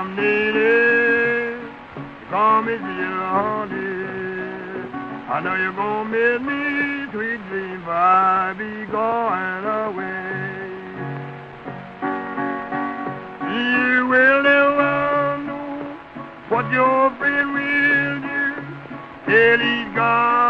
lady, come and see you, honey. I know you're gonna miss me, sweet dream, for I be going away. You will never know what your friend will do till he's gone.